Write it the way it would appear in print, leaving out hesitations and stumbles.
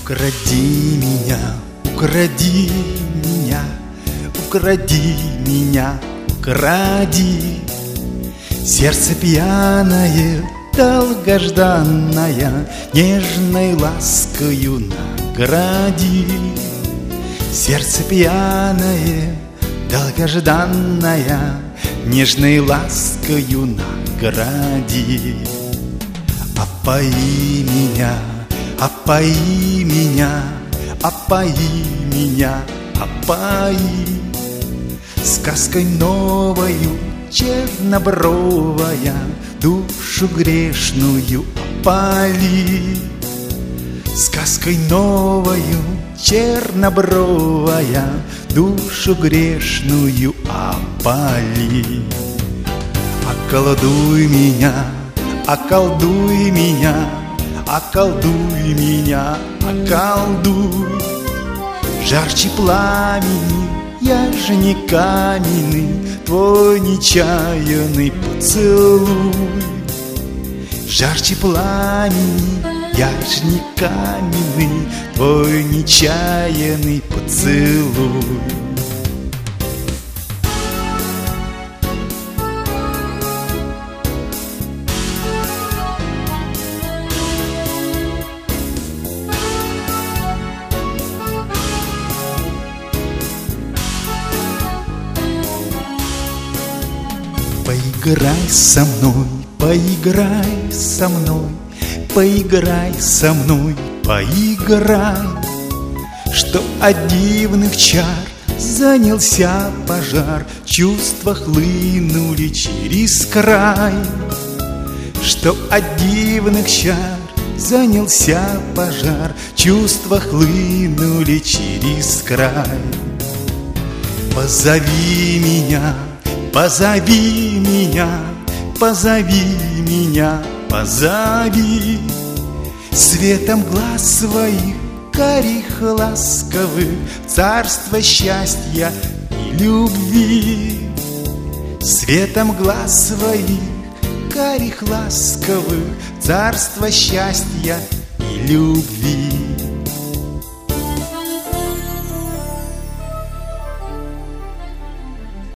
Укради меня, укради меня, укради меня, укради. Сердце пьяное, долгожданное, нежной ласкою награди. Сердце пьяное, долгожданное, нежной ласкою награди. Опои меня, опои меня, опои меня, опои сказкой новою, чернобровая, душу грешную опали. Сказкой новою, чернобровая, душу грешную опали. Околдуй меня, околдуй меня, околдуй меня, околдуй. Жарче пламени, я же не каменный, твой нечаянный поцелуй. Жарче пламени, я же не каменный, твой нечаянный поцелуй. Поиграй со мной, поиграй со мной, поиграй со мной, поиграй. Что от дивных чар занялся пожар, чувства хлынули через край. Что от дивных чар занялся пожар, чувства хлынули через край. Позови меня, позови меня, позови меня, позови. Светом глаз своих карих ласковых, царство счастья и любви. Светом глаз своих карих ласковых, царство счастья и любви.